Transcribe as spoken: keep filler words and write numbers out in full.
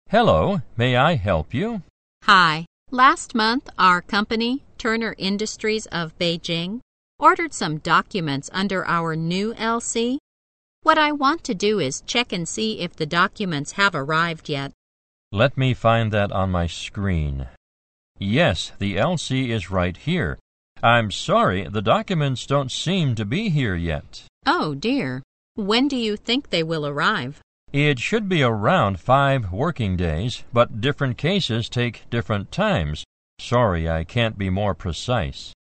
Hello, may I help you? Hi. Last month, our company, Turner Industries of Beijing, ordered some documents under our new L C. What I want to do is check and see if the documents have arrived yet. Let me find that on my screen. Yes, the L C is right here. I'm sorry, the documents don't seem to be here yet. Oh, dear. When do you think they will arrive? It should be around five working days, but different cases take different times. Sorry, I can't be more precise.